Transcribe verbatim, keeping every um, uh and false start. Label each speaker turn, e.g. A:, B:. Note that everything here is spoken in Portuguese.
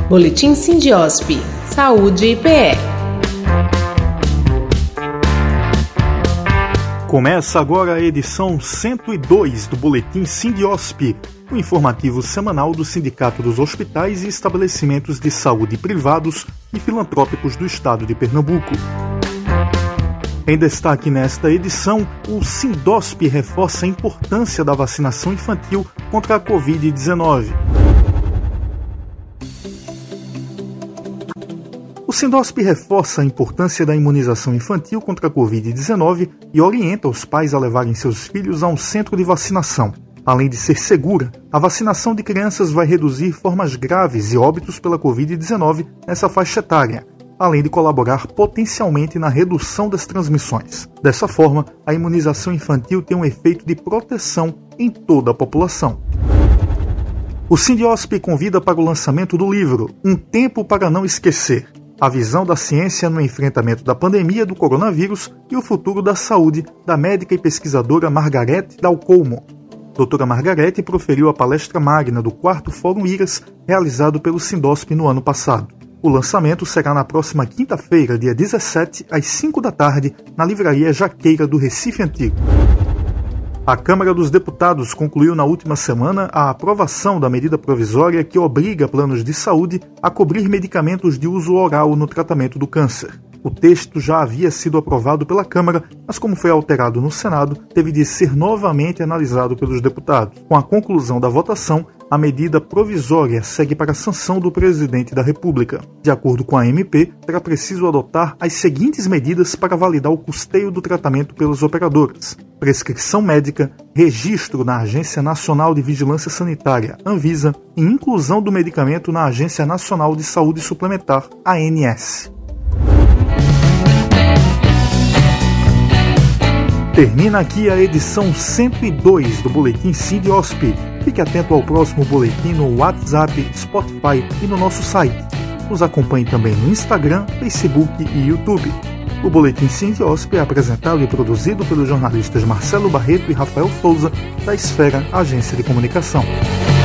A: Boletim Sindiosp. Saúde e I P E.
B: Começa agora a edição cento e dois do Boletim Sindiosp, o informativo semanal do Sindicato dos Hospitais e Estabelecimentos de Saúde Privados e Filantrópicos do Estado de Pernambuco. Em destaque nesta edição, o Sindosp reforça a importância da vacinação infantil contra a covid dezenove. O Sindosp reforça a importância da imunização infantil contra a covid dezenove e orienta os pais a levarem seus filhos a um centro de vacinação. Além de ser segura, a vacinação de crianças vai reduzir formas graves e óbitos pela covid dezenove nessa faixa etária, além de colaborar potencialmente na redução das transmissões. Dessa forma, a imunização infantil tem um efeito de proteção em toda a população. O Sindiosp convida para o lançamento do livro Um Tempo para Não Esquecer, a visão da ciência no enfrentamento da pandemia do coronavírus e o futuro da saúde, da médica e pesquisadora Margarete Dalcomo. Doutora Margarete proferiu a palestra magna do quarto Fórum IRAS, realizado pelo Sindosp no ano passado. O lançamento será na próxima quinta-feira, dia dezessete, às cinco da tarde, na Livraria Jaqueira do Recife Antigo. A Câmara dos Deputados concluiu na última semana a aprovação da medida provisória que obriga planos de saúde a cobrir medicamentos de uso oral no tratamento do câncer. O texto já havia sido aprovado pela Câmara, mas como foi alterado no Senado, teve de ser novamente analisado pelos deputados. Com a conclusão da votação, a medida provisória segue para a sanção do Presidente da República. De acordo com a M P, será preciso adotar as seguintes medidas para validar o custeio do tratamento pelas operadoras: prescrição médica, registro na Agência Nacional de Vigilância Sanitária, Anvisa, e inclusão do medicamento na Agência Nacional de Saúde Suplementar, A N S. Termina aqui a edição cento e dois do Boletim Sindiosp. Fique atento ao próximo boletim no WhatsApp, Spotify e no nosso site. Nos acompanhe também no Instagram, Facebook e YouTube. O Boletim Sindiosp é apresentado e produzido pelos jornalistas Marcelo Barreto e Rafael Souza, da Esfera Agência de Comunicação.